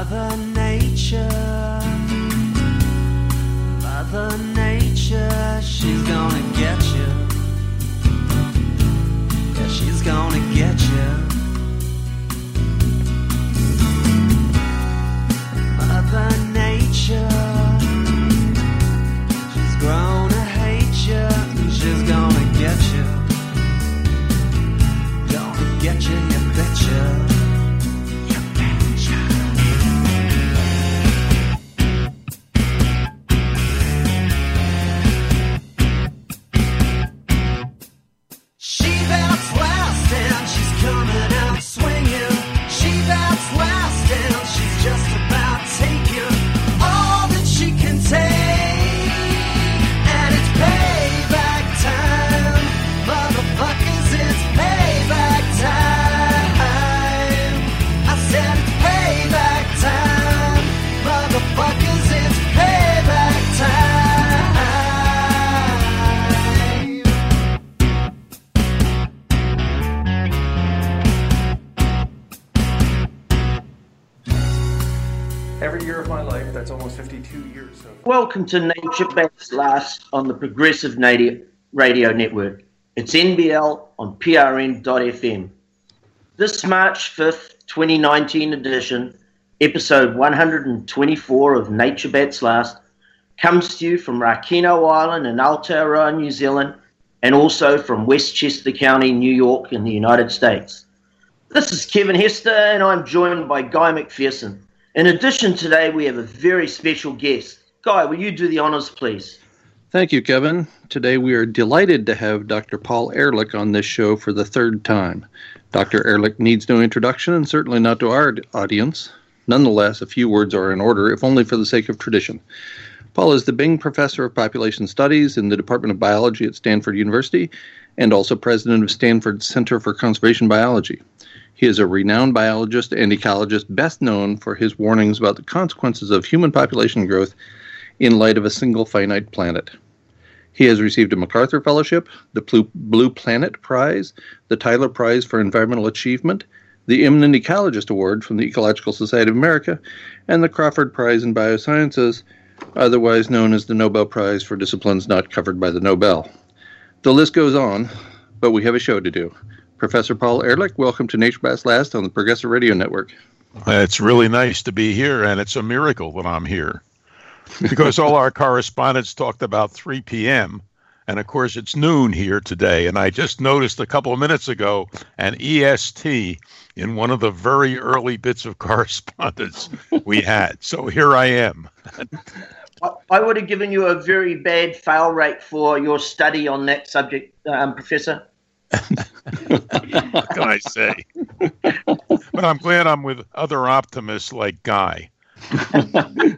Mother Nature, Mother Nature, she's gonna get you. Yeah, she's gonna get you. Mother Nature, she's grown to hate you, and she's gonna get you. Gonna get you, you betcha. That's almost 52 years. So. Welcome to Nature Bats Last on the Progressive Radio Network. It's NBL on PRN.FM. This March 5th, 2019 edition, episode 124 of Nature Bats Last, comes to you from Rakino Island in Aotearoa, New Zealand, and also from Westchester County, New York, in the United States. This is Kevin Hester, and I'm joined by Guy McPherson. In addition, today we have a very special guest. Guy, will you do the honors, please? Thank you, Kevin. Today we are delighted to have Dr. Paul Ehrlich on this show for the third time. Dr. Ehrlich needs no introduction, and certainly not to our audience. Nonetheless, a few words are in order, if only for the sake of tradition. Paul is the Bing Professor of Population Studies in the Department of Biology at Stanford University, and also president of Stanford's Center for Conservation Biology. He is a renowned biologist and ecologist, best known for his warnings about the consequences of human population growth in light of a single finite planet. He has received a MacArthur Fellowship, the Blue Planet Prize, the Tyler Prize for Environmental Achievement, the Eminent Ecologist Award from the Ecological Society of America, and the Crawford Prize in Biosciences, otherwise known as the Nobel Prize for disciplines not covered by the Nobel. The list goes on, but we have a show to do. Professor Paul Ehrlich, welcome to Nature Bats Last on the Progressive Radio Network. It's really nice to be here, and it's a miracle that I'm here. Because all our correspondents talked about 3 p.m., and of course it's noon here today, and I just noticed a couple of minutes ago an EST in one of the very early bits of correspondence we had. So here I am. I would have given you a very bad fail rate for your study on that subject, Professor. What can I say? But I'm glad I'm with other optimists like Guy. Yeah,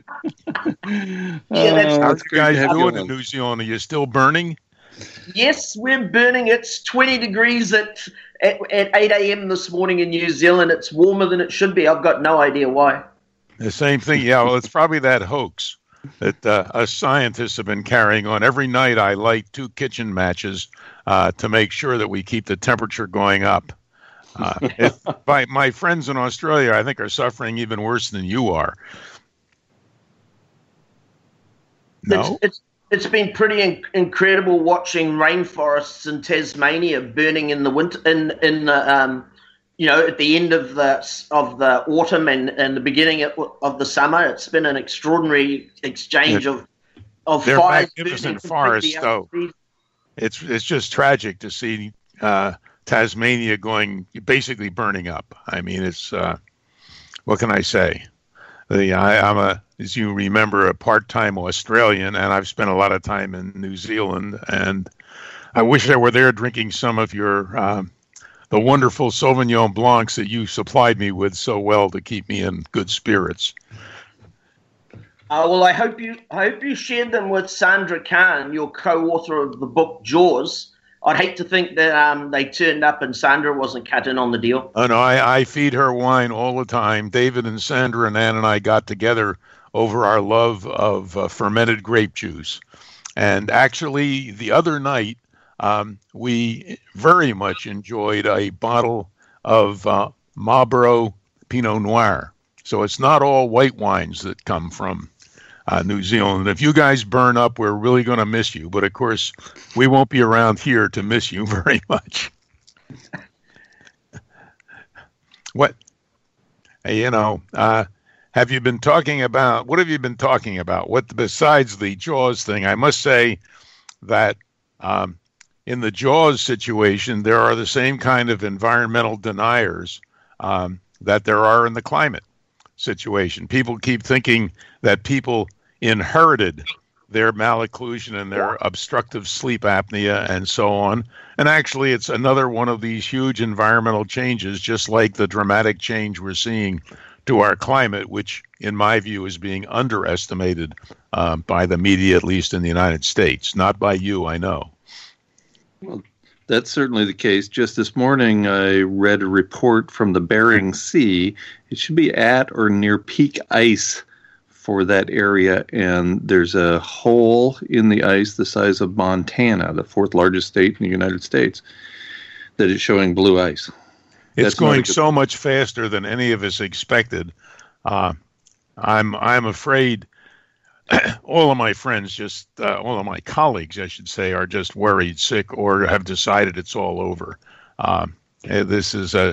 how you guys doing in New Zealand? Are you still burning? Yes, we're burning. It's 20 degrees at 8 a.m. this morning in New Zealand. It's warmer than it should be. I've got no idea why. The same thing. Yeah, well, it's probably that hoax that us scientists have been carrying on. Every night I light 2 kitchen matches to make sure that we keep the temperature going up. My friends in Australia, I think, are suffering even worse than you are. No? It's been pretty incredible watching rainforests in Tasmania burning in the winter, in the at the end of the autumn and the beginning of the summer. It's been an extraordinary exchange of they're fires. Magnificent forests, though. It's just tragic to see Tasmania basically burning up. I mean, it's what can I say? I'm as you remember, a part-time Australian, and I've spent a lot of time in New Zealand. And I wish I were there drinking some of your the wonderful Sauvignon Blancs that you supplied me with so well to keep me in good spirits. Well, I hope you shared them with Sandra Kahn, your co-author of the book Jaws. I'd hate to think that they turned up and Sandra wasn't cut in on the deal. Oh, no, I feed her wine all the time. David and Sandra and Ann and I got together over our love of fermented grape juice. And actually, the other night, we very much enjoyed a bottle of Marlborough Pinot Noir. So it's not all white wines that come from New Zealand. If you guys burn up, we're really going to miss you. But of course, we won't be around here to miss you very much. What, have you been talking about? What have you been talking about? What besides the Jaws thing? I must say that in the Jaws situation, there are the same kind of environmental deniers that there are in the climate situation. People keep thinking that people inherited their malocclusion and their obstructive sleep apnea and so on. And actually, it's another one of these huge environmental changes, just like the dramatic change we're seeing to our climate, which, in my view, is being underestimated by the media, at least in the United States. Not by you, I know. Well, that's certainly the case. Just this morning, I read a report from the Bering Sea. It should be at or near peak ice for that area, and there's a hole in the ice the size of Montana, the fourth largest state in the United States, that is showing blue ice. It's going so much faster than any of us expected. I'm afraid all of my friends, all of my colleagues, I should say, are just worried sick or have decided it's all over. This is a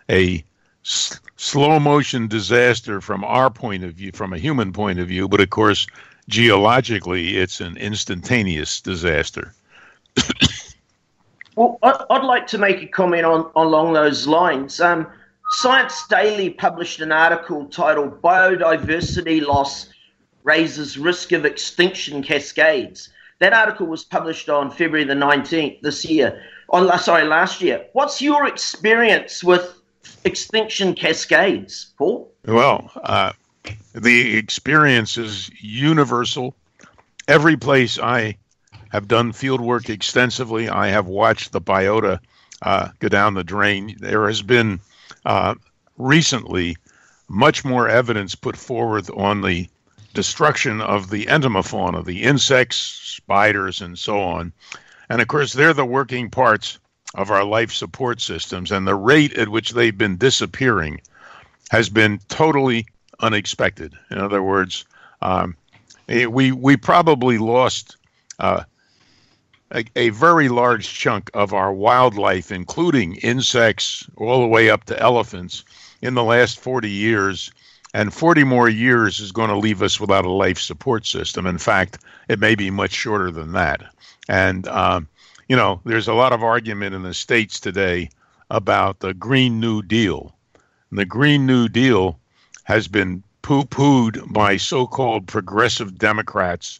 slow motion disaster from our point of view, from a human point of view, but of course, geologically, it's an instantaneous disaster. Well, I'd like to make a comment along those lines. Science Daily published an article titled "Biodiversity Loss Raises Risk of Extinction Cascades." That article was published on February the 19th last year. What's your experience with extinction cascades, Paul? Well, the experience is universal. Every place I have done field work extensively, I have watched the biota go down the drain. There has been recently much more evidence put forward on the destruction of the entomofauna, the insects, spiders, and so on. And of course, they're the working parts of our life support systems, and the rate at which they've been disappearing has been totally unexpected. In other words, we probably lost a very large chunk of our wildlife, including insects all the way up to elephants, in the last 40 years. And 40 more years is going to leave us without a life support system. In fact, it may be much shorter than that. And, there's a lot of argument in the States today about the Green New Deal. And the Green New Deal has been poo-pooed by so-called progressive Democrats,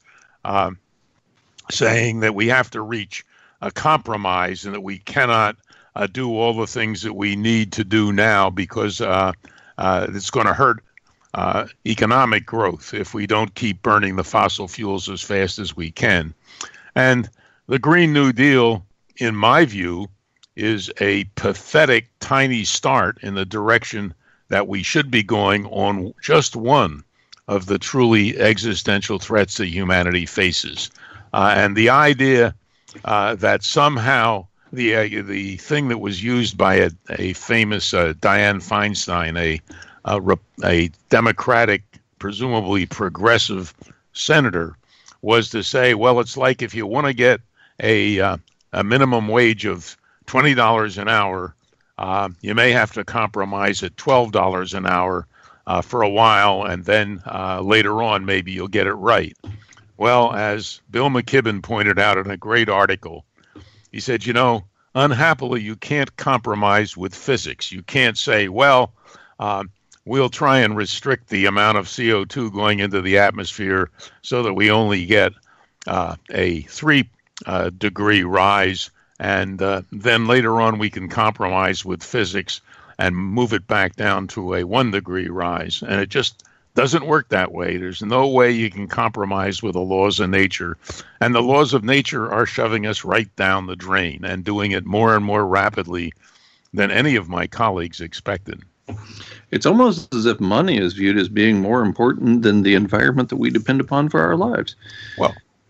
saying that we have to reach a compromise and that we cannot do all the things that we need to do now because it's going to hurt economic growth if we don't keep burning the fossil fuels as fast as we can. And the Green New Deal, in my view, is a pathetic, tiny start in the direction that we should be going on just one of the truly existential threats that humanity faces. And the idea that somehow the thing that was used by a famous Dianne Feinstein, a Democratic, presumably progressive senator, was to say, well, it's like if you want to get a minimum wage of $20 an hour, you may have to compromise at $12 an hour for a while, and then later on maybe you'll get it right. Well, as Bill McKibben pointed out in a great article, he said, unhappily, you can't compromise with physics. You can't say, well, we'll try and restrict the amount of CO2 going into the atmosphere so that we only get a 3-degree rise, and then later on we can compromise with physics and move it back down to a 1-degree rise. And it just doesn't work that way. There's no way you can compromise with the laws of nature. And the laws of nature are shoving us right down the drain and doing it more and more rapidly than any of my colleagues expected. It's almost as if money is viewed as being more important than the environment that we depend upon for our lives. Well,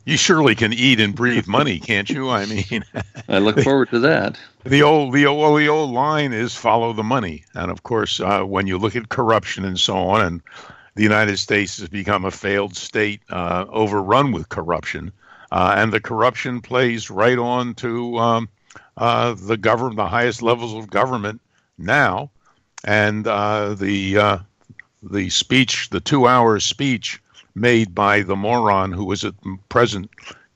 You surely can eat and breathe money, can't you? I mean, I look forward to that. The old line is follow the money. And of course, when you look at corruption and so on, and the United States has become a failed state, overrun with corruption, and the corruption plays right on to the highest levels of government now, and the speech, the 2-hour speech made by the moron who was at president,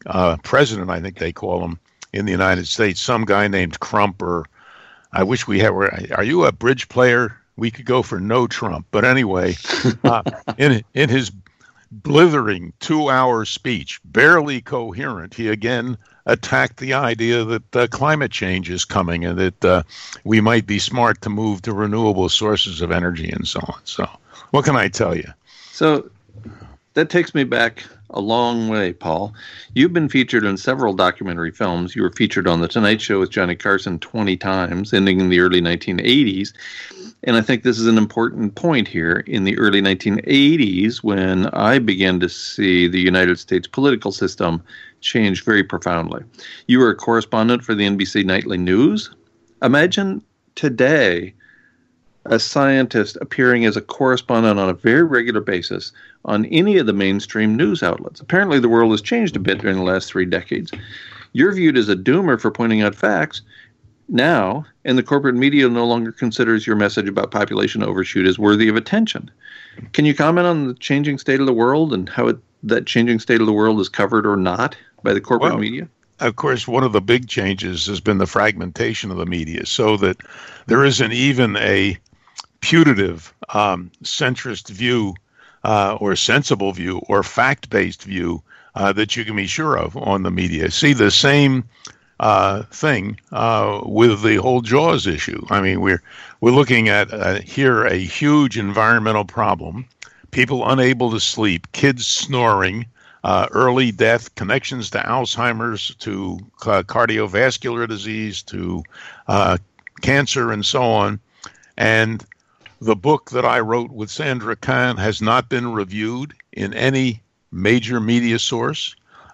I think they call him in the United States, some guy named Crump, or I wish we had. Are you a bridge player? We could go for no Trump, but anyway, in his blithering 2-hour speech, barely coherent, he again attacked the idea that climate change is coming and that we might be smart to move to renewable sources of energy and so on. So, what can I tell you? So that takes me back a long way, Paul. You've been featured in several documentary films. You were featured on The Tonight Show with Johnny Carson 20 times, ending in the early 1980s. And I think this is an important point here. In the early 1980s, when I began to see the United States political system change very profoundly. You were a correspondent for the NBC Nightly News. Imagine today a scientist appearing as a correspondent on a very regular basis on any of the mainstream news outlets. Apparently, the world has changed a bit during the last 3 decades. You're viewed as a doomer for pointing out facts now, and the corporate media no longer considers your message about population overshoot as worthy of attention. Can you comment on the changing state of the world and how that changing state of the world is covered or not by the corporate media? Of course, one of the big changes has been the fragmentation of the media, so that there isn't even a putative centrist view or sensible view or fact-based view that you can be sure of on the media. See the same thing with the whole Jaws issue. I mean, we're looking at here a huge environmental problem, people unable to sleep, kids snoring, early death, connections to Alzheimer's, to cardiovascular disease, to cancer, and so on. And the book that I wrote with Sandra Kahn has not been reviewed in any major media source.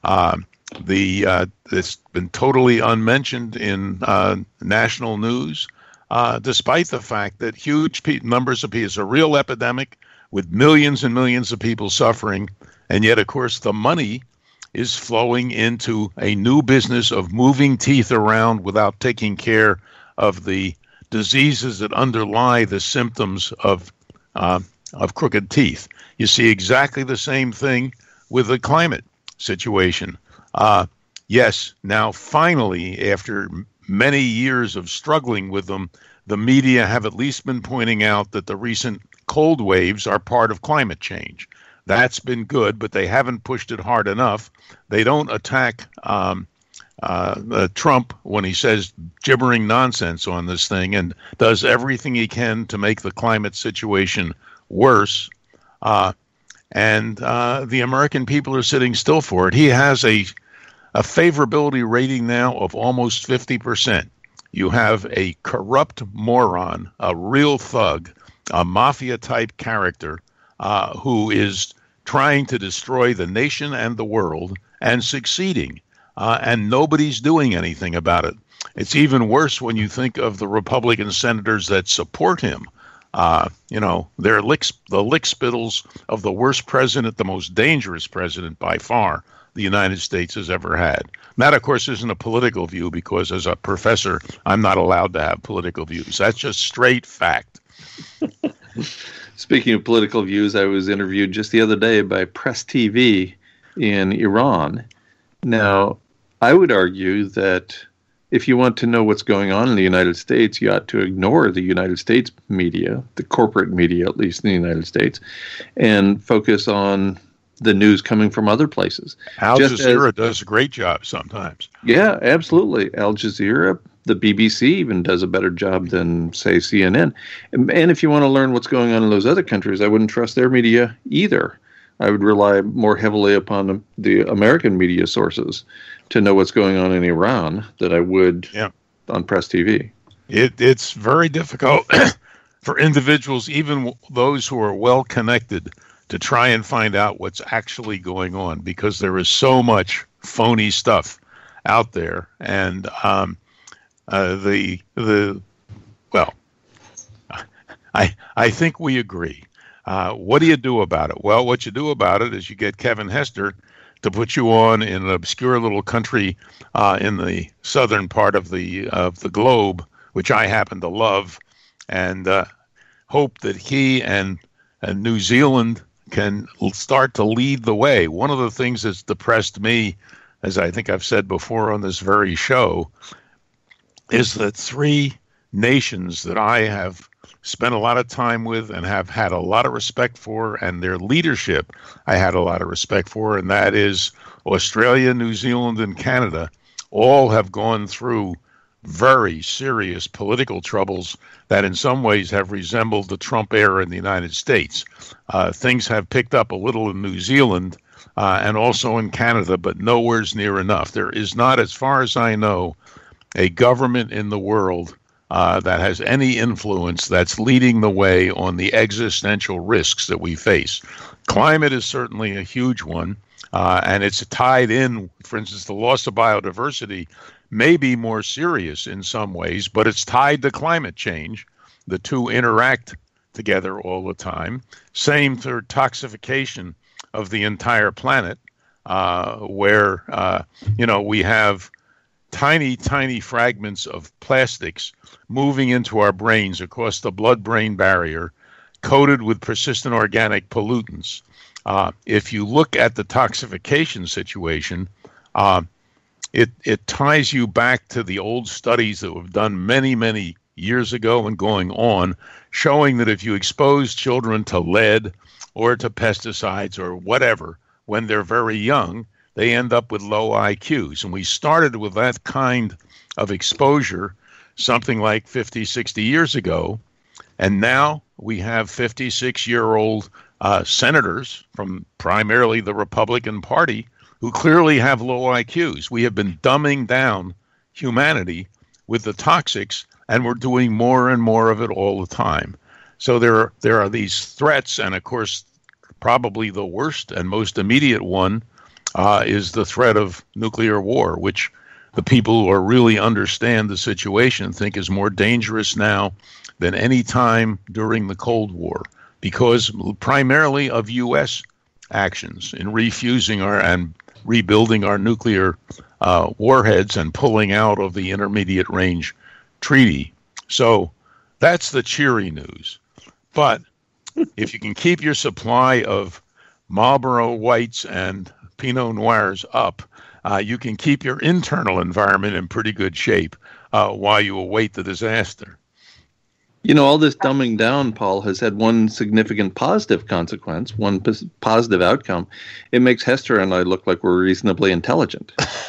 It's been totally unmentioned in national news, despite the fact that huge numbers of people, it's a real epidemic with millions and millions of people suffering. And yet, of course, the money is flowing into a new business of moving teeth around without taking care of the diseases that underlie the symptoms of crooked teeth. You see exactly the same thing with the climate situation. Yes, now finally, after many years of struggling with them, the media have at least been pointing out that the recent cold waves are part of climate change. That's been good, but they haven't pushed it hard enough. They don't attack Trump when he says gibbering nonsense on this thing and does everything he can to make the climate situation worse. And the American people are sitting still for it. He has a favorability rating now of almost 50%. You have a corrupt moron, a real thug, a mafia-type character who is trying to destroy the nation and the world and succeeding. And nobody's doing anything about it. It's even worse when you think of the Republican senators that support him. They're the lickspittles of the worst president, the most dangerous president by far the United States has ever had. And that, of course, isn't a political view because as a professor, I'm not allowed to have political views. That's just straight fact. Speaking of political views, I was interviewed just the other day by Press TV in Iran. Now, I would argue that if you want to know what's going on in the United States, you ought to ignore the United States media, the corporate media, at least in the United States, and focus on the news coming from other places. Al Jazeera does a great job sometimes. Yeah, absolutely. Al Jazeera, the BBC even does a better job than, say, CNN. And if you want to learn what's going on in those other countries, I wouldn't trust their media either. I would rely more heavily upon the American media sources to know what's going on in Iran than I would on Press TV. It's very difficult for individuals, even those who are well connected, to try and find out what's actually going on, because there is so much phony stuff out there. And I think we agree. What do you do about it? Well, what you do about it is you get Kevin Hester to put you on in an obscure little country in the southern part of the globe, which I happen to love, and hope that he and New Zealand can start to lead the way. One of the things that's depressed me, as I think I've said before on this very show, is that three nations that I have spent a lot of time with and have had a lot of respect for, and their leadership I had a lot of respect for, and that is Australia, New Zealand, and Canada, all have gone through very serious political troubles that in some ways have resembled the Trump era in the United States. Things have picked up a little in New Zealand and also in Canada, but nowhere's near enough. There is not, as far as I know, a government in the world that has any influence that's leading the way on the existential risks that we face. Climate is certainly a huge one, and it's tied in. For instance, the loss of biodiversity may be more serious in some ways, but it's tied to climate change. The two interact together all the time. Same for toxification of the entire planet, where we have tiny fragments of plastics moving into our brains across the blood-brain barrier, coated with persistent organic pollutants. If you look at the toxification situation, it ties you back to the old studies that were done many years ago and going on, showing that if you expose children to lead or to pesticides or whatever when they're very young, they end up with low IQs. And we started with that kind of exposure something like 50, 60 years ago. And now we have 56-year-old senators from primarily the Republican Party who clearly have low IQs. We have been dumbing down humanity with the toxics, and we're doing more and more of it all the time. So there are these threats, and of course, probably the worst and most immediate one is the threat of nuclear war, which the people who really understand the situation think is more dangerous now than any time during the Cold War, because primarily of U.S. actions in refusing and rebuilding our nuclear warheads and pulling out of the Intermediate Range Treaty. So that's the cheery news. But if you can keep your supply of Marlboro Whites and Pinot Noirs up, you can keep your internal environment in pretty good shape while you await the disaster. You know, all this dumbing down, Paul, has had one significant positive consequence, one positive outcome. It makes Hester and I look like we're reasonably intelligent.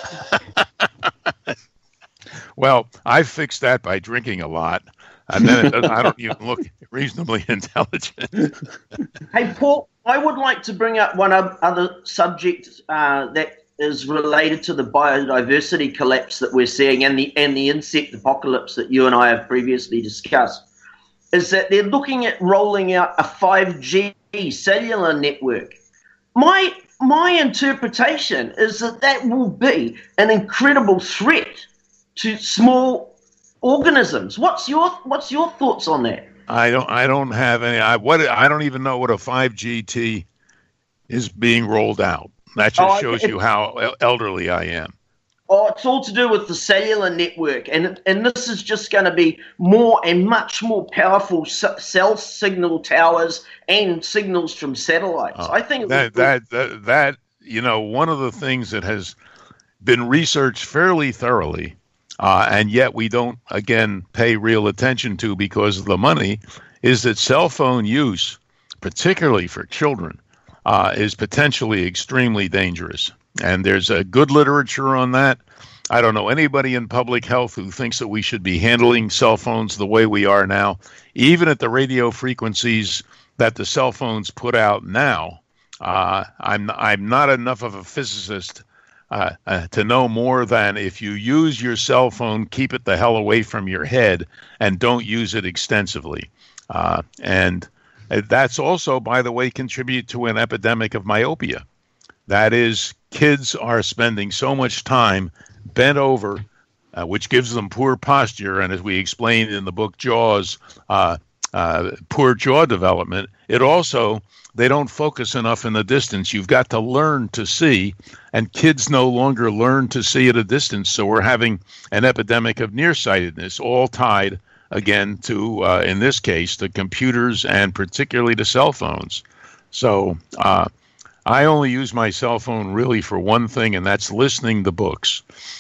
Well, I fixed that by drinking a lot, and then I don't even look reasonably intelligent. Hey, Paul, I would like to bring up one other subject that is related to the biodiversity collapse that we're seeing and the insect apocalypse that you and I have previously discussed, is that they're looking at rolling out a 5G cellular network. My interpretation is that will be an incredible threat to small organisms. What's your thoughts on that? I don't have any. I don't even know what a 5GT is being rolled out. That just shows you how elderly I am. Oh, it's all to do with the cellular network, and this is just going to be more and much more powerful cell signal towers and signals from satellites. I think that one of the things that has been researched fairly thoroughly, and yet we don't again pay real attention to because of the money, is that cell phone use, particularly for children, is potentially extremely dangerous. And there's a good literature on that. I don't know anybody in public health who thinks that we should be handling cell phones the way we are now, even at the radio frequencies that the cell phones put out now. I'm not enough of a physicist to know more than if you use your cell phone, keep it the hell away from your head and don't use it extensively. And That's also, by the way, contribute to an epidemic of myopia. That is, kids are spending so much time bent over, which gives them poor posture. And as we explained in the book Jaws, poor jaw development. It also, they don't focus enough in the distance. You've got to learn to see, and kids no longer learn to see at a distance. So we're having an epidemic of nearsightedness, all tied again to, in this case, the computers and particularly the cell phones. So I only use my cell phone really for one thing, and that's listening to books.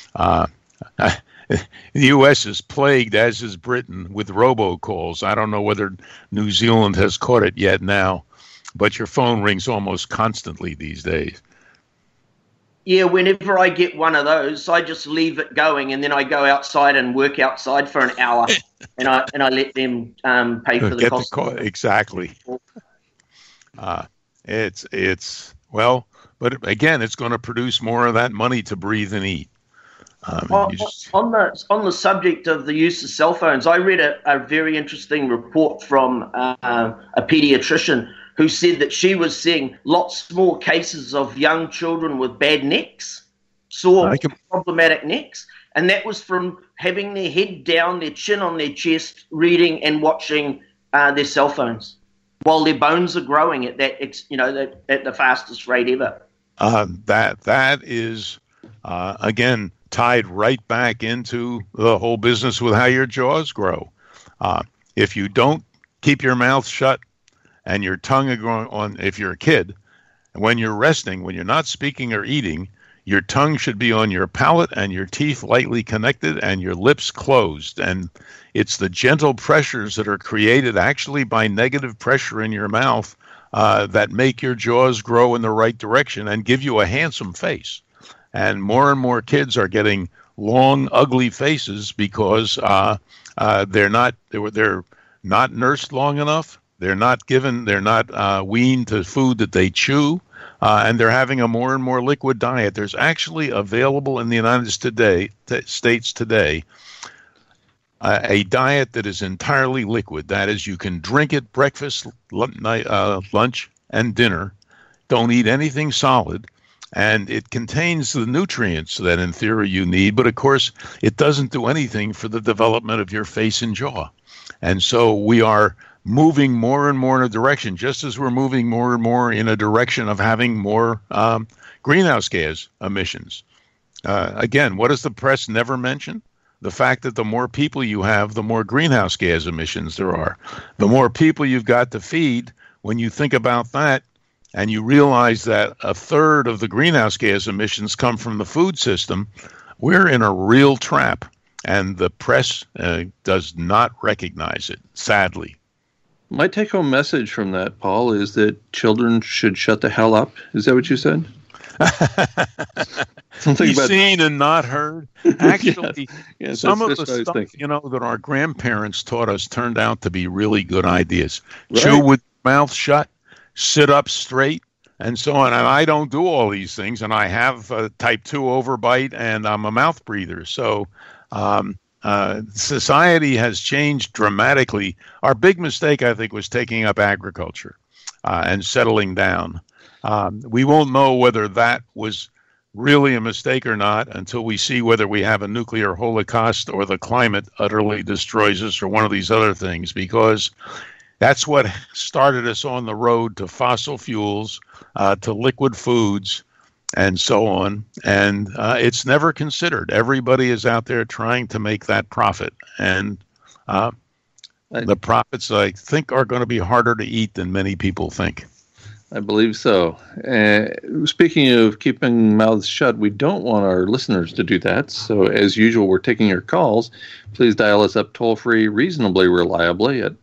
The U.S. is plagued, as is Britain, with robocalls. I don't know whether New Zealand has caught it yet now, but your phone rings almost constantly these days. Yeah, whenever I get one of those, I just leave it going, and then I go outside and work outside for an hour, and I let them pay for the cost. Exactly. Well, but again, it's going to produce more of that money to breathe and eat. On the subject of the use of cell phones, I read a very interesting report from a pediatrician who said that she was seeing lots more cases of young children with bad necks, problematic necks, and that was from having their head down, their chin on their chest, reading and watching their cell phones while their bones are growing at at the fastest rate ever. That is again tied right back into the whole business with how your jaws grow. If you don't keep your mouth shut and your tongue is going on, if you're a kid, when you're resting, when you're not speaking or eating, your tongue should be on your palate and your teeth lightly connected and your lips closed. And it's the gentle pressures that are created actually by negative pressure in your mouth that make your jaws grow in the right direction and give you a handsome face. And more kids are getting long, ugly faces because they're not nursed long enough. They're not weaned to food that they chew, and they're having a more and more liquid diet. There's actually available in the United States today a diet that is entirely liquid. That is, you can drink it breakfast, lunch, and dinner. Don't eat anything solid. And it contains the nutrients that, in theory, you need. But, of course, it doesn't do anything for the development of your face and jaw. And so we are moving more and more in a direction, just as we're moving more and more in a direction of having more greenhouse gas emissions. Again, what does the press never mention? The fact that the more people you have, the more greenhouse gas emissions there are. The more people you've got to feed, when you think about that, and you realize that a third of the greenhouse gas emissions come from the food system, we're in a real trap. And the press does not recognize it, sadly. My take-home message from that, Paul, is that children should shut the hell up. Is that what you said? Something about seen and not heard. Actually, yes, some of the stuff that our grandparents taught us turned out to be really good ideas. Right. Chew with your mouth shut, sit up straight, and so on. And I don't do all these things, and I have type 2 overbite, and I'm a mouth breather. So society has changed dramatically. Our big mistake, I think, was taking up agriculture and settling down. We won't know whether that was really a mistake or not until we see whether we have a nuclear holocaust or the climate utterly destroys us or one of these other things, because that's what started us on the road to fossil fuels, to liquid foods, and so on. And it's never considered. Everybody is out there trying to make that profit. And the profits, I think, are going to be harder to eat than many people think. I believe so. Speaking of keeping mouths shut, we don't want our listeners to do that. So as usual, we're taking your calls. Please dial us up toll-free, reasonably reliably at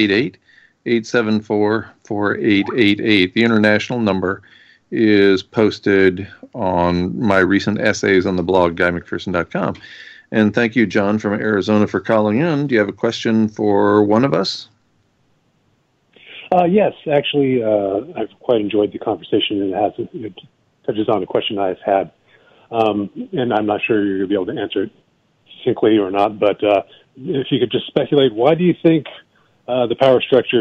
888-874-4888. The international number is posted on my recent essays on the blog, GuyMcPherson.com. And thank you, John, from Arizona, for calling in. Do you have a question for one of us? Yes, actually, I've quite enjoyed the conversation, and it touches on a question I've had. And I'm not sure you're going to be able to answer it succinctly or not, but if you could just speculate, why do you think the power structure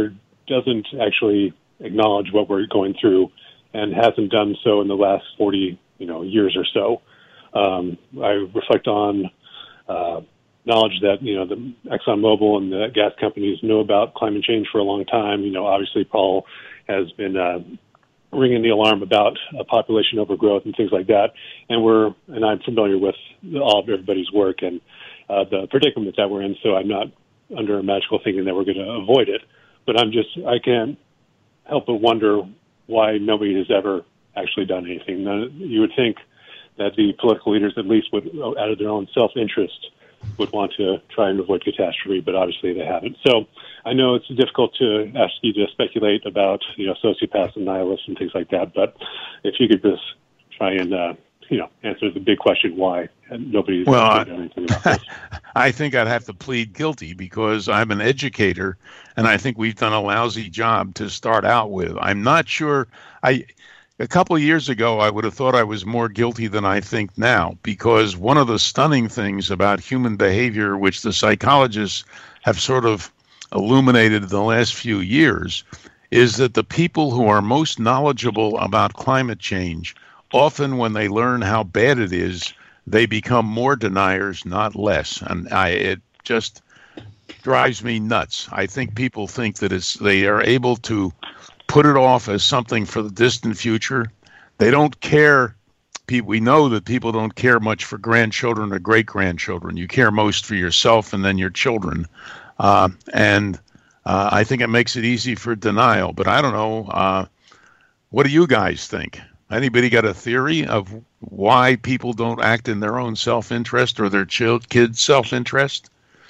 doesn't actually acknowledge what we're going through and hasn't done so in the last 40 years or so. I reflect on knowledge that the ExxonMobil and the gas companies know about climate change for a long time. Obviously Paul has been ringing the alarm about population overgrowth and things like that, and I'm familiar with all of everybody's work and the predicament that we're in. So I'm not under a magical thinking that we're going to avoid it, but I can't help but wonder why nobody has ever actually done anything. You would think that the political leaders at least would, out of their own self-interest, would want to try and avoid catastrophe, but obviously they haven't. So I know it's difficult to ask you to speculate about, sociopaths and nihilists and things like that, but if you could just try and, answer the big question why nobody's done anything about this. I think I'd have to plead guilty because I'm an educator, and I think we've done a lousy job to start out with. I'm not sure. A couple of years ago, I would have thought I was more guilty than I think now, because one of the stunning things about human behavior, which the psychologists have sort of illuminated in the last few years, is that the people who are most knowledgeable about climate change, often when they learn how bad it is, they become more deniers, not less. And it just drives me nuts. I think people think that they are able to put it off as something for the distant future. They don't care. We know that people don't care much for grandchildren or great-grandchildren. You care most for yourself and then your children. And I think it makes it easy for denial. But I don't know. What do you guys think? Anybody got a theory of why people don't act in their own self-interest or their kids' self-interest?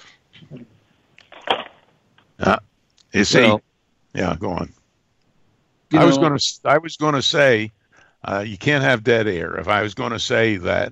You see? Well, yeah, go on. I was going to say you can't have dead air. If I was going to say that,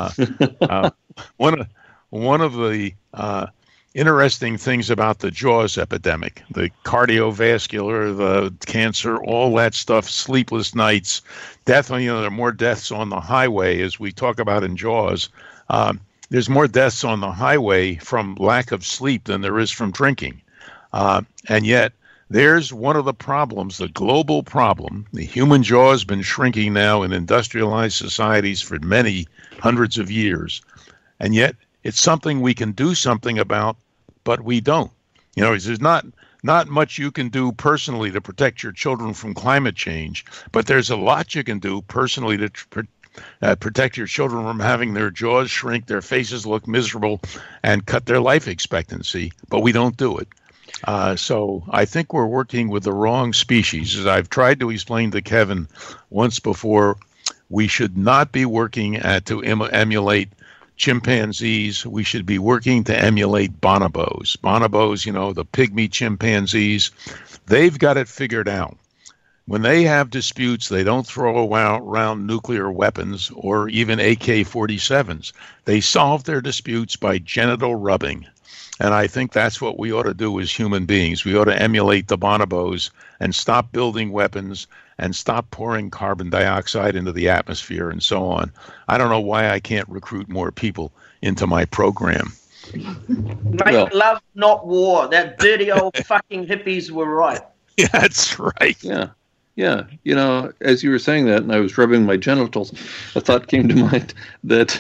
one of the interesting things about the Jaws epidemic, the cardiovascular, the cancer, all that stuff, sleepless nights, death. There are more deaths on the highway, as we talk about in Jaws. There's more deaths on the highway from lack of sleep than there is from drinking, and yet. There's one of the problems, the global problem. The human jaw has been shrinking now in industrialized societies for many hundreds of years. And yet it's something we can do something about, but we don't. There's not much you can do personally to protect your children from climate change, but there's a lot you can do personally to protect your children from having their jaws shrink, their faces look miserable, and cut their life expectancy, but we don't do it. So I think we're working with the wrong species. As I've tried to explain to Kevin once before, we should not be working to emulate chimpanzees. We should be working to emulate bonobos. Bonobos, the pygmy chimpanzees, they've got it figured out. When they have disputes, they don't throw around nuclear weapons or even AK-47s. They solve their disputes by genital rubbing. And I think that's what we ought to do as human beings. We ought to emulate the bonobos and stop building weapons and stop pouring carbon dioxide into the atmosphere and so on. I don't know why I can't recruit more people into my program. Make love, not war. That dirty old fucking hippies were right. Yeah, that's right. Yeah. Yeah. As you were saying that, and I was rubbing my genitals, a thought came to mind that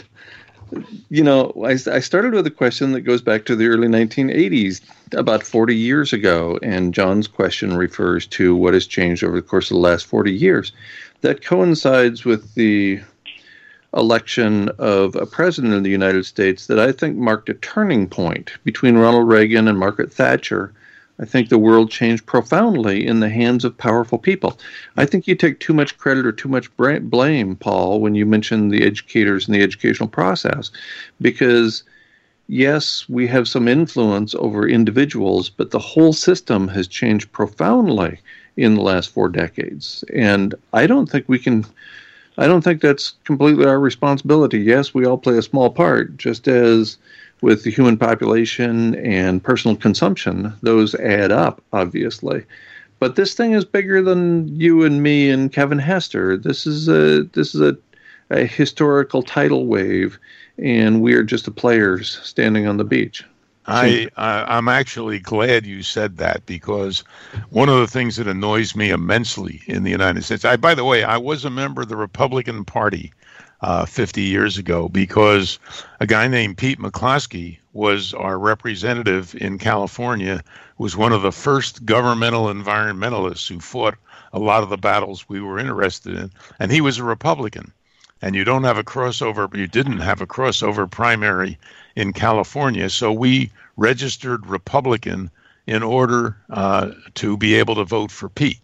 I started with a question that goes back to the early 1980s, about 40 years ago, and John's question refers to what has changed over the course of the last 40 years. That coincides with the election of a president of the United States that I think marked a turning point between Ronald Reagan and Margaret Thatcher. I think the world changed profoundly in the hands of powerful people. I think you take too much credit or too much blame, Paul, when you mention the educators and the educational process, because yes, we have some influence over individuals, but the whole system has changed profoundly in the last 4 decades. And I don't think that's completely our responsibility. Yes, we all play a small part, just as with the human population and personal consumption, those add up, obviously. But this thing is bigger than you and me and Kevin Hester. This is a historical tidal wave, and we are just the players standing on the beach. I'm actually glad you said that, because one of the things that annoys me immensely in the United States, by the way, I was a member of the Republican Party 50 years ago, because a guy named Pete McCloskey was our representative in California, was one of the first governmental environmentalists who fought a lot of the battles we were interested in, and he was a Republican. And you didn't have a crossover primary in California, so we registered Republican in order to be able to vote for Pete.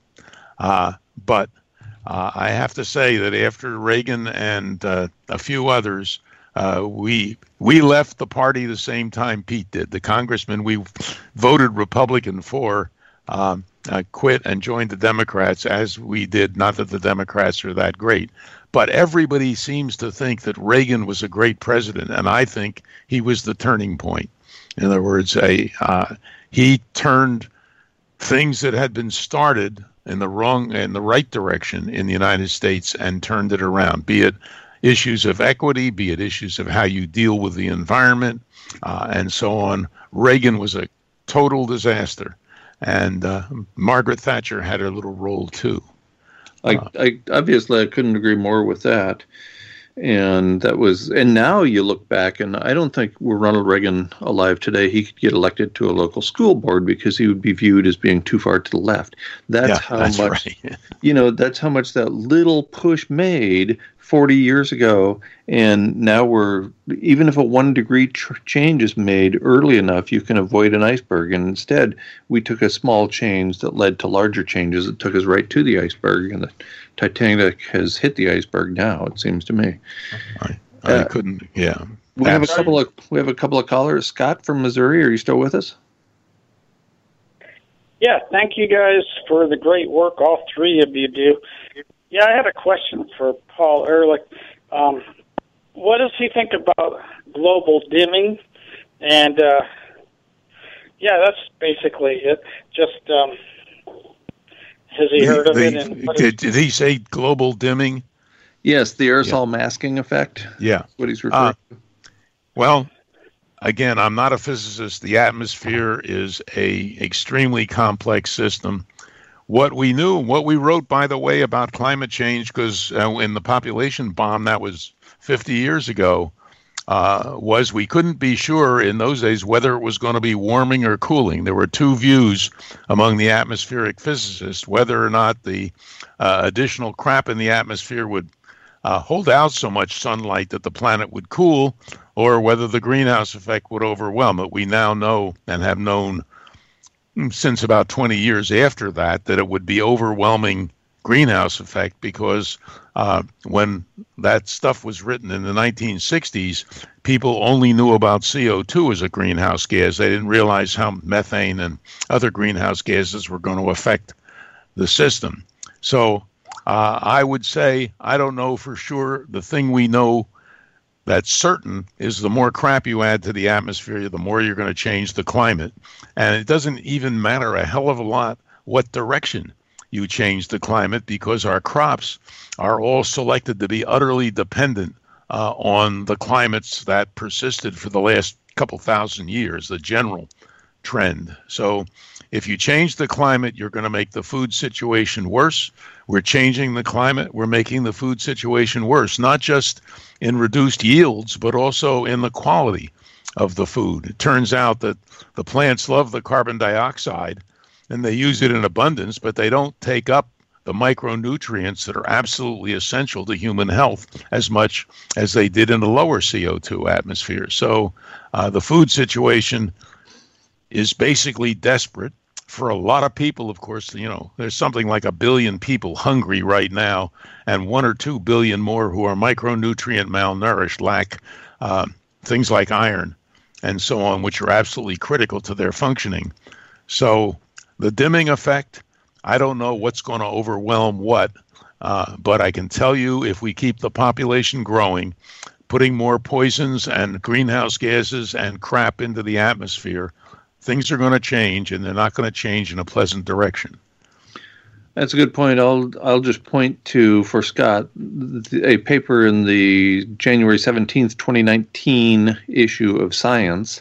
But I have to say that after Reagan and a few others, we left the party the same time Pete did. The congressman we voted Republican for quit and joined the Democrats, as we did. Not that the Democrats are that great, but everybody seems to think that Reagan was a great president, and I think he was the turning point. In other words, he turned things that had been started in the right direction in the United States and turned it around, be it issues of equity, be it issues of how you deal with the environment, and so on. Reagan was a total disaster, and Margaret Thatcher had her little role too. I obviously I couldn't agree more with that. And now you look back, and I don't think were Ronald Reagan alive today, he could get elected to a local school board, because he would be viewed as being too far to the left. That's how much that little push made 40 years ago. And now even if a 1 degree change is made early enough, you can avoid an iceberg. And instead, we took a small change that led to larger changes that took us right to the iceberg. And the Titanic has hit the iceberg now, it seems to me. I couldn't. Yeah. We have a couple of callers. Scott from Missouri, are you still with us? Yeah, thank you guys for the great work all three of you do. Yeah, I had a question for Paul Ehrlich. What does he think about global dimming? And that's basically it. Just has he heard of it? Did he say global dimming? Yes, the aerosol masking effect. Yeah. What he's referring to. Well, again, I'm not a physicist. The atmosphere is a extremely complex system. What we wrote, by the way, about climate change, because in the population bomb that was 50 years ago, was we couldn't be sure in those days whether it was going to be warming or cooling. There were two views among the atmospheric physicists, whether or not the additional crap in the atmosphere would hold out so much sunlight that the planet would cool, or whether the greenhouse effect would overwhelm it. We now know, and have known since about 20 years after that it would be overwhelming greenhouse effect, because when that stuff was written in the 1960s, people only knew about CO2 as a greenhouse gas. They didn't realize how methane and other greenhouse gases were going to affect the system. So I would say, I don't know for sure. The thing we know that's certain is the more crap you add to the atmosphere, the more you're going to change the climate. And it doesn't even matter a hell of a lot what direction you change the climate, because our crops are all selected to be utterly dependent on the climates that persisted for the last couple thousand years, the general trend. So if you change the climate, you're going to make the food situation worse. We're changing the climate, we're making the food situation worse, not just in reduced yields, but also in the quality of the food. It turns out that the plants love the carbon dioxide, and they use it in abundance, but they don't take up the micronutrients that are absolutely essential to human health as much as they did in the lower CO2 atmosphere. So the food situation is basically desperate for a lot of people. Of course, there's something like 1 billion people hungry right now, and 1 or 2 billion more who are micronutrient malnourished, lack things like iron and so on, which are absolutely critical to their functioning. So the dimming effect, I don't know what's going to overwhelm what, but I can tell you, if we keep the population growing, putting more poisons and greenhouse gases and crap into the atmosphere, things are going to change, and they're not going to change in a pleasant direction. That's a good point. I'll just point to, for Scott, a paper in the January 17th, 2019 issue of Science,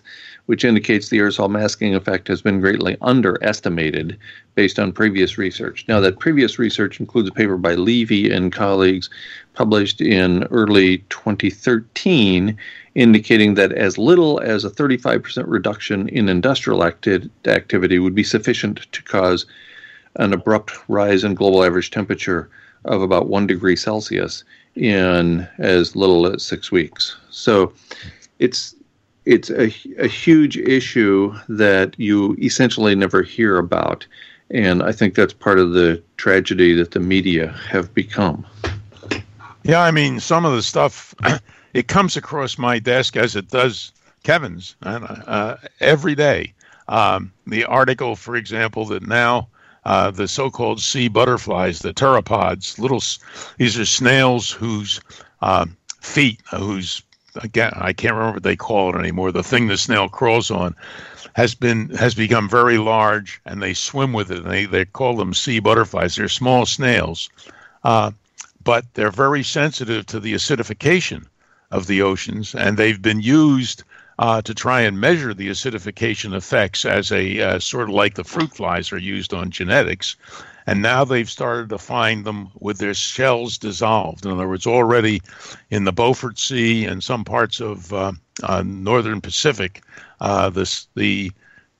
which indicates the aerosol masking effect has been greatly underestimated based on previous research. Now, that previous research includes a paper by Levy and colleagues published in early 2013, indicating that as little as a 35% reduction in industrial activity would be sufficient to cause an abrupt rise in global average temperature of about 1 degree Celsius in as little as 6 weeks. So it's a huge issue that you essentially never hear about, and I think that's part of the tragedy that the media have become. Yeah, I mean, some of the stuff, it comes across my desk as it does Kevin's every day. The article, for example, that now the so-called sea butterflies, the pteropods, these are snails whose feet, again, I can't remember what they call it anymore. The thing the snail crawls on has become very large, and they swim with it. And they call them sea butterflies. They're small snails, but they're very sensitive to the acidification of the oceans, and they've been used to try and measure the acidification effects as a sort of like the fruit flies are used on genetics. And now they've started to find them with their shells dissolved. In other words, already in the Beaufort Sea and some parts of northern Pacific, the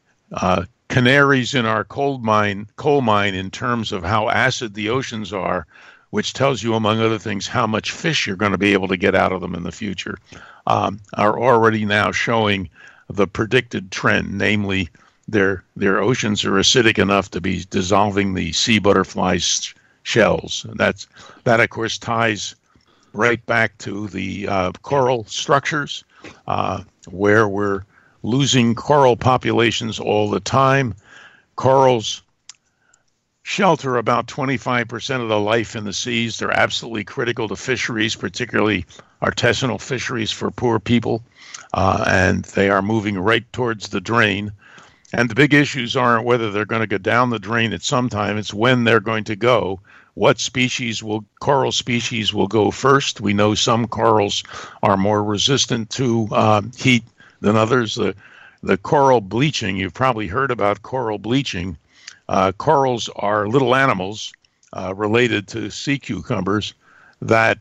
canaries in our coal mine in terms of how acid the oceans are, which tells you, among other things, how much fish you're going to be able to get out of them in the future, are already now showing the predicted trend, namely their oceans are acidic enough to be dissolving the sea butterflies' shells. And that of course ties right back to the coral structures, where we're losing coral populations all the time. Corals shelter about 25% of the life in the seas. They're absolutely critical to fisheries, particularly artisanal fisheries for poor people, and they are moving right towards the drain. And the big issues aren't whether they're going to go down the drain at some time, it's when they're going to go. What coral species will go first? We know some corals are more resistant to heat than others. The coral bleaching, you've probably heard about coral bleaching. Corals are little animals related to sea cucumbers that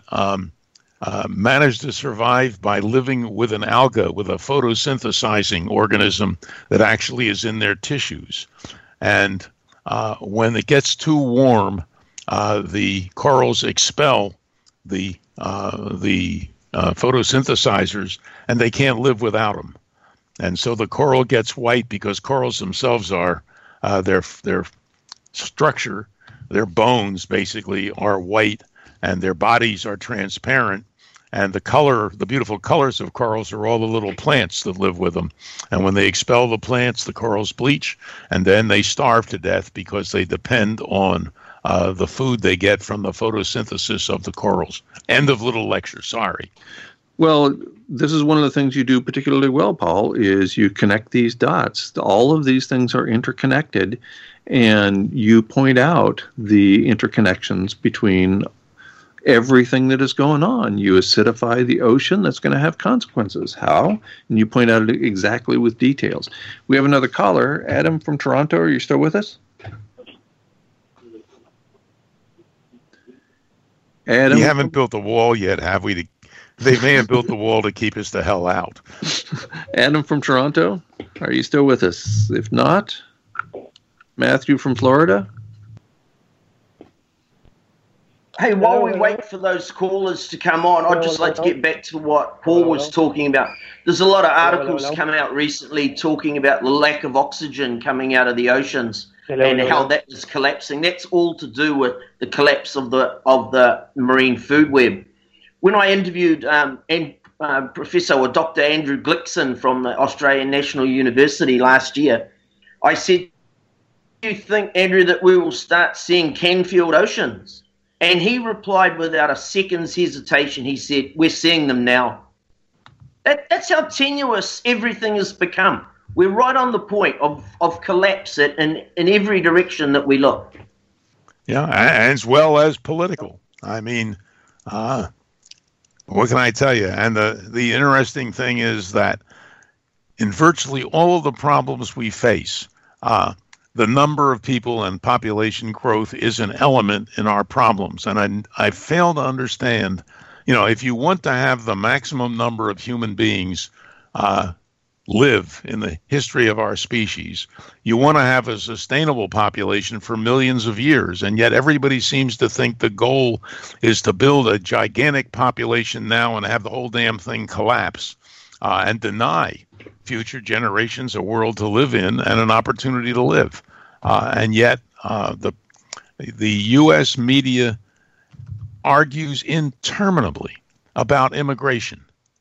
manage to survive by living with an alga, with a photosynthesizing organism that actually is in their tissues. And when it gets too warm, the corals expel the photosynthesizers, and they can't live without them. And so the coral gets white because corals themselves are, their structure, their bones basically are white, and their bodies are transparent, and the beautiful colors of corals are all the little plants that live with them. And when they expel the plants, the corals bleach, and then they starve to death because they depend on the food they get from the photosynthesis of the corals. End of little lecture, sorry. Well, this is one of the things you do particularly well, Paul, is you connect these dots. All of these things are interconnected, and you point out the interconnections between everything that is going on. You acidify the ocean, that's going to have consequences. How? And you point out it exactly with details. We have another caller, Adam from Toronto. Are you still with us? Adam? We haven't built the wall yet, have we? They may have built the wall to keep us the hell out. Adam from Toronto, are you still with us? If not, Matthew from Florida? Hey, while we wait for those callers to come on, I'd just like to get back to what Paul was talking about. There's a lot of articles coming out recently talking about the lack of oxygen coming out of the oceans and how that is collapsing. That's all to do with the collapse of the marine food web. When I interviewed Professor or Dr. Andrew Glickson from the Australian National University last year, I said, do you think, Andrew, that we will start seeing can-filled oceans? And he replied without a second's hesitation. He said, we're seeing them now. That's how tenuous everything has become. We're right on the point of collapse in every direction that we look. Yeah, as well as political. I mean, what can I tell you? And the interesting thing is that in virtually all of the problems we face, the number of people and population growth is an element in our problems. And I fail to understand, if you want to have the maximum number of human beings live in the history of our species, you want to have a sustainable population for millions of years. And yet everybody seems to think the goal is to build a gigantic population now and have the whole damn thing collapse and deny future generations a world to live in and an opportunity to live. And yet the U.S. media argues interminably about immigration.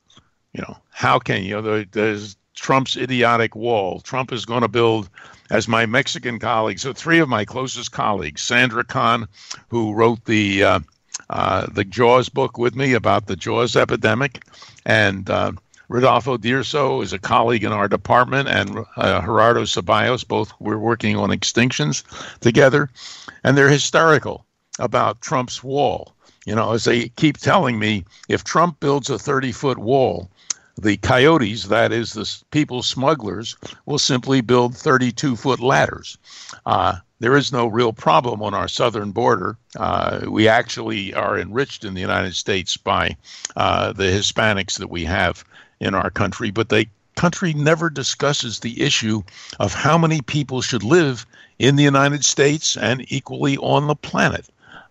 How can there's Trump's idiotic wall. Trump is going to build, as my Mexican colleagues, so three of my closest colleagues, Sandra Kahn, who wrote the Jaws book with me about the Jaws epidemic, and Rodolfo Dirso is a colleague in our department, and Gerardo Ceballos, both we're working on extinctions together, and they're hysterical about Trump's wall. As they keep telling me, if Trump builds a 30-foot wall, the coyotes, that is the people smugglers, will simply build 32-foot ladders. There is no real problem on our southern border. We actually are enriched in the United States by the Hispanics that we have in our country, but the country never discusses the issue of how many people should live in the United States and equally on the planet.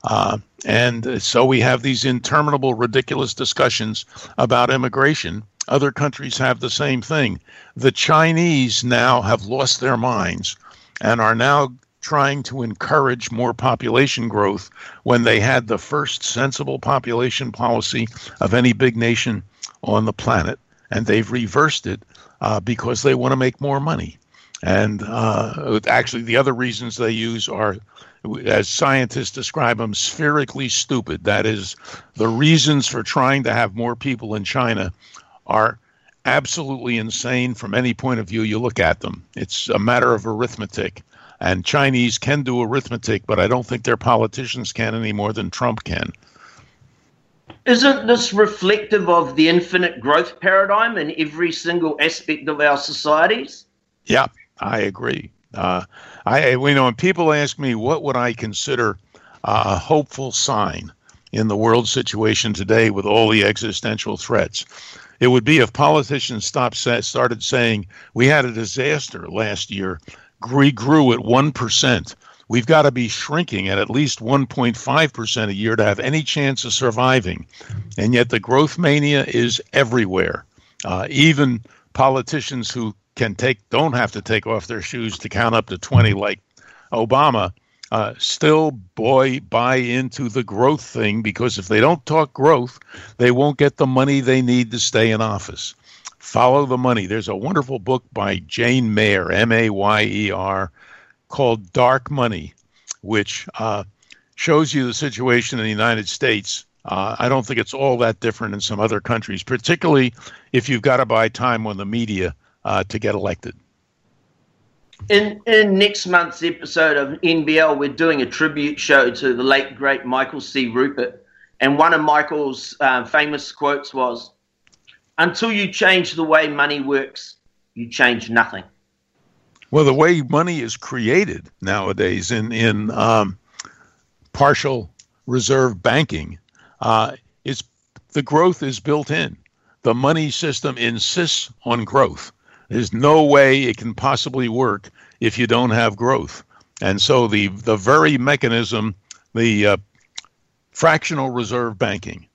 And so we have these interminable, ridiculous discussions about immigration. Other countries have the same thing. The Chinese now have lost their minds and are now trying to encourage more population growth when they had the first sensible population policy of any big nation on the planet. And they've reversed it because they want to make more money. And actually, the other reasons they use are, as scientists describe them, spherically stupid. That is, the reasons for trying to have more people in China are absolutely insane from any point of view you look at them. It's a matter of arithmetic. And Chinese can do arithmetic, but I don't think their politicians can any more than Trump can. Isn't this reflective of the infinite growth paradigm in every single aspect of our societies? Yeah, I agree. When people ask me what would I consider a hopeful sign in the world situation today with all the existential threats, it would be if politicians started saying we had a disaster last year, we grew at 1%. We've got to be shrinking at least 1.5% a year to have any chance of surviving. And yet the growth mania is everywhere. Even politicians who don't have to take off their shoes to count up to 20 like Obama still buy into the growth thing, because if they don't talk growth, they won't get the money they need to stay in office. Follow the money. There's a wonderful book by Jane Mayer, Mayer, called Dark Money, which shows you the situation in the United States. I don't think it's all that different in some other countries, particularly if you've got to buy time on the media to get elected. In next month's episode of NBL, we're doing a tribute show to the late, great Michael C. Rupert. And one of Michael's famous quotes was, "Until you change the way money works, you change nothing." Well, the way money is created nowadays in partial reserve banking, is the growth is built in. The money system insists on growth. There's no way it can possibly work if you don't have growth. And so the very mechanism, the fractional reserve banking,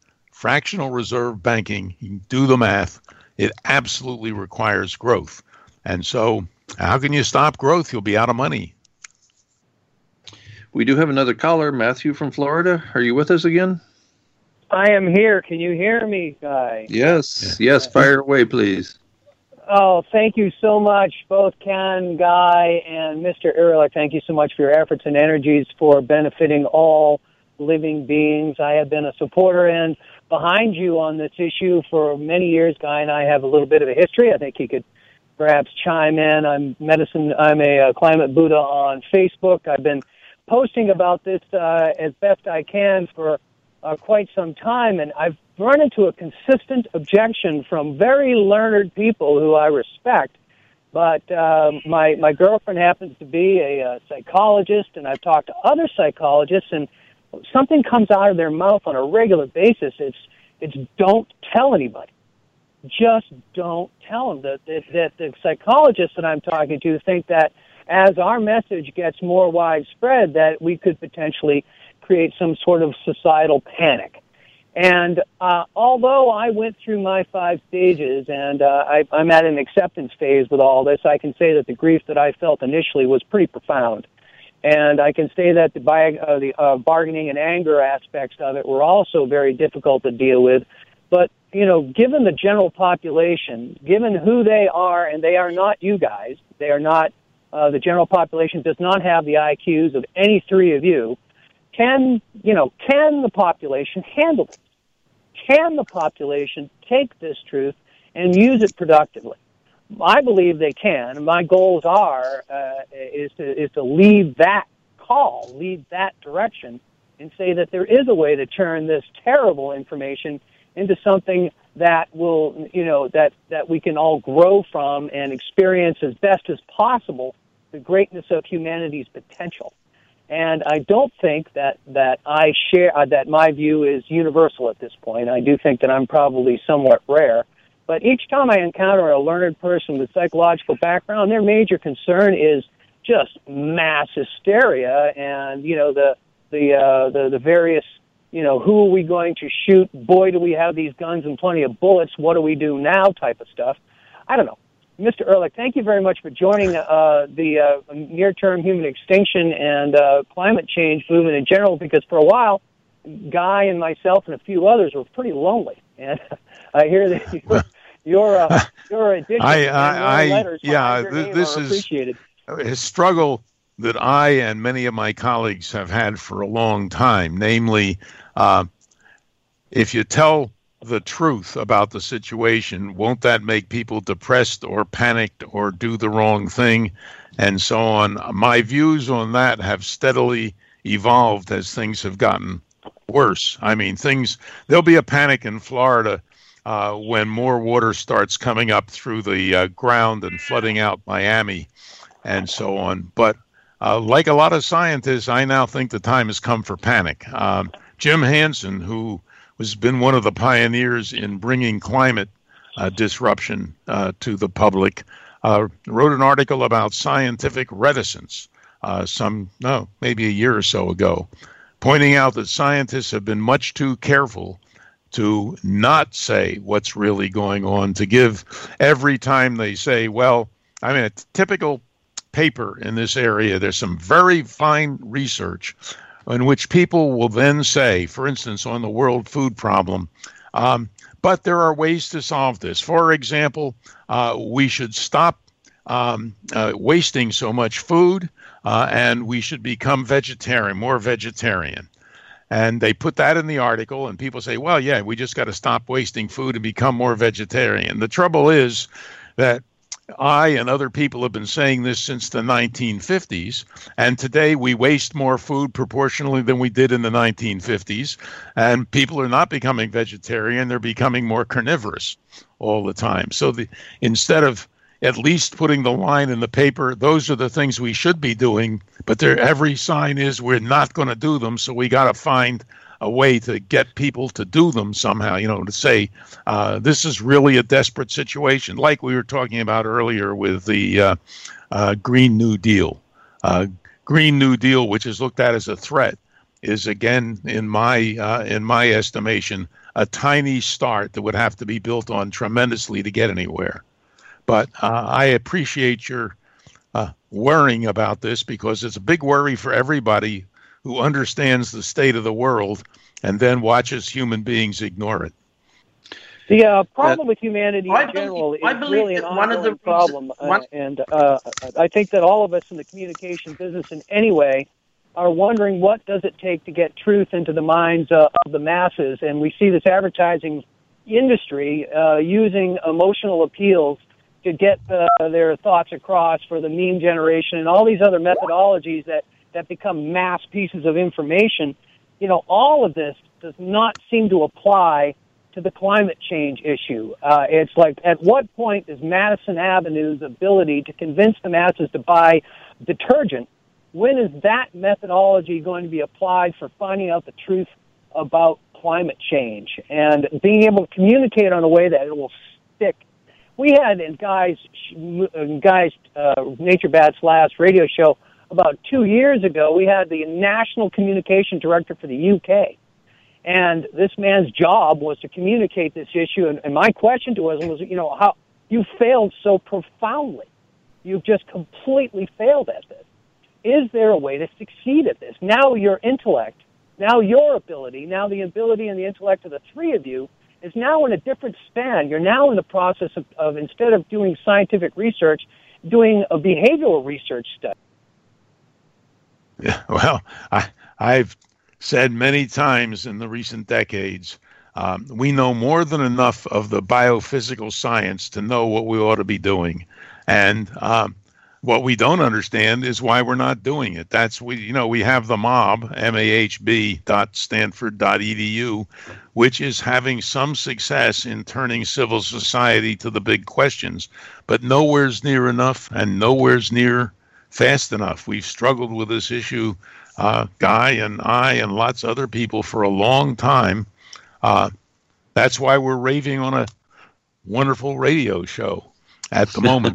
you can do the math, it absolutely requires growth. And so how can you stop growth? You'll be out of money. We do have another caller, Matthew from Florida. Are you with us again? I am here. Can you hear me, Guy? Yes. Fire away, please. Oh, thank you so much, both Ken, Guy, and Mr. Ehrlich. Thank you so much for your efforts and energies for benefiting all living beings. I have been a supporter and behind you on this issue for many years. Guy and I have a little bit of a history. I think he could perhaps chime in. I'm a climate Buddha on Facebook. I've been posting about this as best I can for quite some time, and I've run into a consistent objection from very learned people who I respect But my girlfriend happens to be a psychologist, and I've talked to other psychologists, and something comes out of their mouth on a regular basis. It's don't tell anybody. Just don't tell them. That the psychologists that I'm talking to think that as our message gets more widespread, that we could potentially create some sort of societal panic. And although I went through my 5 stages, and I'm at an acceptance phase with all this, I can say that the grief that I felt initially was pretty profound. And I can say that the bargaining and anger aspects of it were also very difficult to deal with. But, given the general population, given who they are, and they are not you guys, they are not, the general population does not have the IQs of any 3 of you, can the population handle it? Can the population take this truth and use it productively? I believe they can. And my goals is to lead that call, lead that direction, and say that there is a way to turn this terrible information into something that will, that we can all grow from and experience as best as possible the greatness of humanity's potential. And I don't think that I share that my view is universal at this point. I do think that I'm probably somewhat rare. But each time I encounter a learned person with psychological background, their major concern is just mass hysteria and the various who are we going to shoot? Boy, do we have these guns and plenty of bullets. What do we do now? Type of stuff. I don't know. Mr. Ehrlich, thank you very much for joining the near-term human extinction and climate change movement in general, because for a while, Guy and myself and a few others were pretty lonely. And I hear that your addition and letters this are appreciated. A struggle that I and many of my colleagues have had for a long time, namely, if you tell the truth about the situation, won't that make people depressed or panicked or do the wrong thing and so on? My views on that have steadily evolved as things have gotten worse. I mean, there'll be a panic in Florida when more water starts coming up through the ground and flooding out Miami and so on. But like a lot of scientists, I now think the time has come for panic. Jim Hansen, who has been one of the pioneers in bringing climate disruption to the public, wrote an article about scientific reticence maybe a year or so ago, pointing out that scientists have been much too careful to not say what's really going on, to give every time they say, a typical paper in this area, there's some very fine research in which people will then say, for instance, on the world food problem, but there are ways to solve this. For example, we should stop wasting so much food, and we should become more vegetarian. And they put that in the article, and people say, we just got to stop wasting food and become more vegetarian. The trouble is that I and other people have been saying this since the 1950s, and today we waste more food proportionally than we did in the 1950s, and people are not becoming vegetarian, they're becoming more carnivorous all the time. So instead of at least putting the line in the paper, those are the things we should be doing, but every sign is we're not going to do them, so we got to find a way to get people to do them somehow, to say this is really a desperate situation, like we were talking about earlier with the Green New Deal. Green New Deal, which is looked at as a threat, is again, in my estimation, a tiny start that would have to be built on tremendously to get anywhere. But I appreciate your worrying about this, because it's a big worry for everybody who understands the state of the world and then watches human beings ignore it. The problem with humanity in general is really an ongoing problem. And I think that all of us in the communication business in any way are wondering, what does it take to get truth into the minds of the masses? And we see this advertising industry using emotional appeals to get their thoughts across for the meme generation and all these other methodologies that become mass pieces of information. All of this does not seem to apply to the climate change issue. It's like, at what point is Madison Avenue's ability to convince the masses to buy detergent, when is that methodology going to be applied for finding out the truth about climate change and being able to communicate on a way that it will stick? We had in Guy's Nature Bat's last radio show about 2 years ago, we had the National Communication Director for the UK. And this man's job was to communicate this issue. And my question to him was, how you failed so profoundly. You've just completely failed at this. Is there a way to succeed at this? Now your intellect, now your ability, now the ability and the intellect of the three of you is now in a different span. You're now in the process of instead of doing scientific research, doing a behavioral research study. Yeah, well, I've said many times in the recent decades, we know more than enough of the biophysical science to know what we ought to be doing. And what we don't understand is why we're not doing it. We have the MAHB, mahb.stanford.edu, which is having some success in turning civil society to the big questions, but nowhere's near enough and nowhere's near fast enough. We've struggled with this issue, Guy and I and lots of other people, for a long time. That's why we're raving on a wonderful radio show at the moment.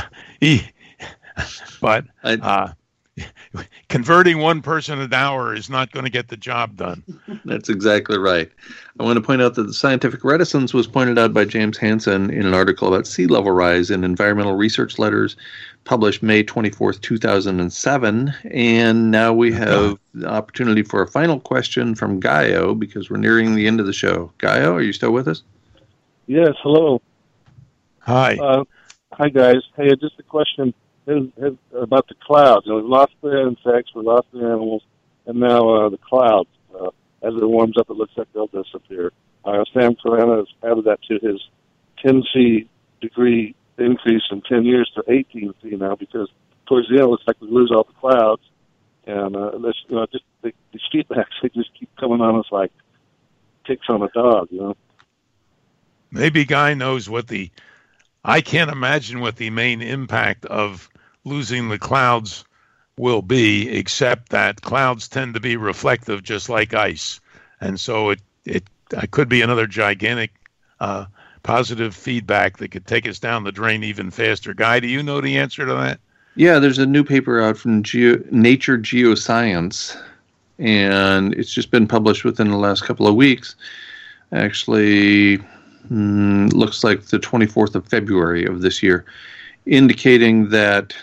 But converting one person an hour is not going to get the job done. That's exactly right. I want to point out that the scientific reticence was pointed out by James Hansen in an article about sea level rise in Environmental Research Letters, published May 24th, 2007. And now we have the opportunity for a final question from Gaio, because we're nearing the end of the show. Gaio, are you still with us? Yes, hello. Hi. Hi, guys. Hey, just a question about the clouds. We've lost the insects, we've lost the animals, and now the clouds. As it warms up, it looks like they'll disappear. Sam Carana has added that to his 10C degree increase in 10 years to 18C now, because towards the end it looks like we lose all the clouds, and these feedbacks, they just keep coming on us like ticks on a dog, Maybe Guy knows I can't imagine what the main impact of losing the clouds will be, except that clouds tend to be reflective just like ice. And so it could be another gigantic positive feedback that could take us down the drain even faster. Guy, do you know the answer to that? Yeah, there's a new paper out from Nature Geoscience, and it's just been published within the last couple of weeks. Actually, looks like the 24th of February of this year, indicating that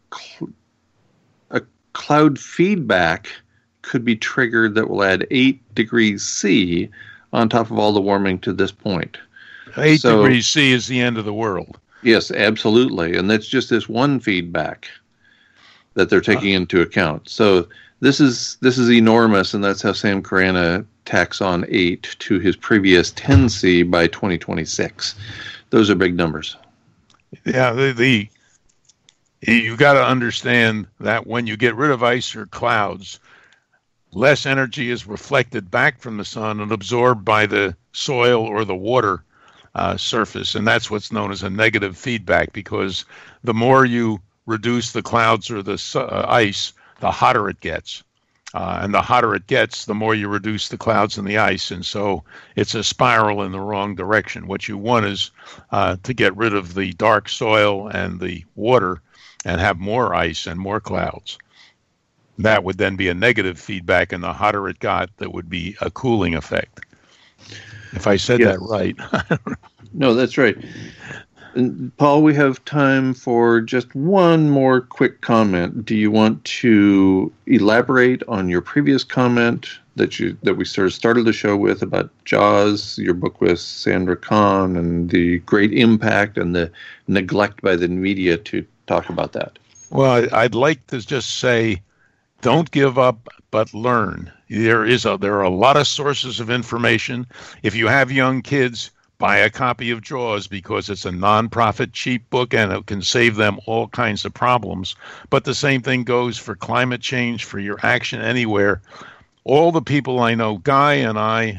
a cloud feedback could be triggered that will add 8 degrees C on top of all the warming to this point. 8 degrees C is the end of the world. Yes, absolutely. And that's just this one feedback that they're taking into account. So this is enormous, and that's how Sam Carana tacks on 8 to his previous 10C by 2026. Those are big numbers. Yeah, you got to understand that when you get rid of ice or clouds, less energy is reflected back from the sun and absorbed by the soil or the water surface, and that's what's known as a negative feedback, because the more you reduce the clouds or the ice, the hotter it gets. And the hotter it gets, the more you reduce the clouds and the ice. And so it's a spiral in the wrong direction. What you want is to get rid of the dark soil and the water and have more ice and more clouds. That would then be a negative feedback, and the hotter it got, that would be a cooling effect. If I said that right. No, that's right. And Paul, we have time for just one more quick comment. Do you want to elaborate on your previous comment that we sort of started the show with about JAWS, your book with Sandra Kahn, and the great impact and the neglect by the media to talk about that? Well, I'd like to just say, don't give up, but learn. There are a lot of sources of information. If you have young kids, buy a copy of JAWS, because it's a non-profit, cheap book, and it can save them all kinds of problems. But the same thing goes for climate change, for your action anywhere. all the people I know, Guy and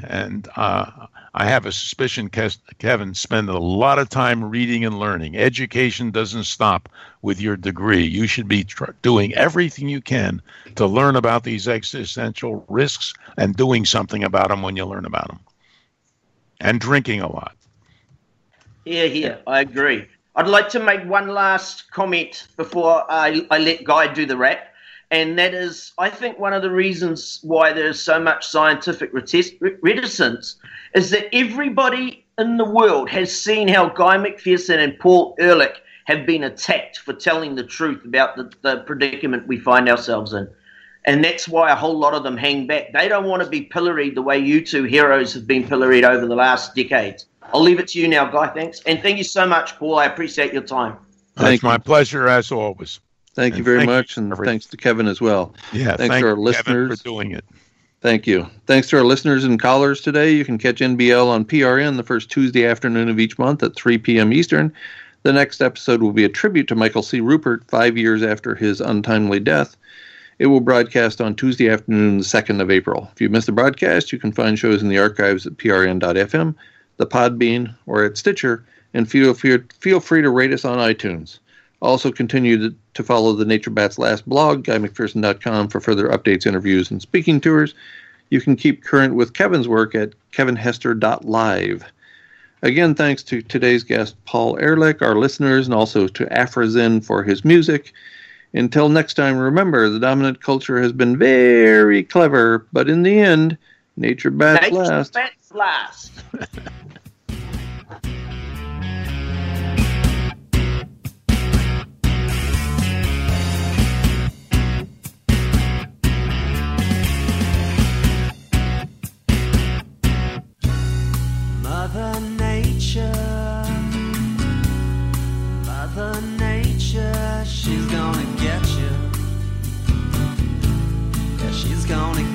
I have a suspicion Kevin spend a lot of time reading and learning. Education doesn't stop with your degree. You should be doing everything you can to learn about these existential risks and doing something about them when you learn about them. And drinking a lot. Yeah, I agree. I'd like to make one last comment before I let Guy do the wrap. And that is, I think one of the reasons why there's so much scientific reticence is that everybody in the world has seen how Guy McPherson and Paul Ehrlich have been attacked for telling the truth about the predicament we find ourselves in. And that's why a whole lot of them hang back. They don't want to be pilloried the way you two heroes have been pilloried over the last decades. I'll leave it to you now, Guy. Thanks. And thank you so much, Paul. I appreciate your time. It's my pleasure, as always. Thank you very much, and thanks to Kevin as well. Yeah, thanks to our listeners Kevin for doing it. Thank you. Thanks to our listeners and callers today. You can catch NBL on PRN the first Tuesday afternoon of each month at 3 p.m. Eastern. The next episode will be a tribute to Michael C. Rupert 5 years after his untimely death. It will broadcast on Tuesday afternoon, the 2nd of April. If you missed the broadcast, you can find shows in the archives at prn.fm, the Podbean, or at Stitcher, and feel free to rate us on iTunes. Also continue to follow the Nature Bat's last blog, GuyMcPherson.com, for further updates, interviews, and speaking tours. You can keep current with Kevin's work at kevinhester.live. Again, thanks to today's guest, Paul Ehrlich, our listeners, and also to Afrozen for his music. Until next time, remember, the dominant culture has been very clever, but in the end, Nature Bats last. Nature Bats last. Mother Nature, she's gonna get you. Yeah, she's gonna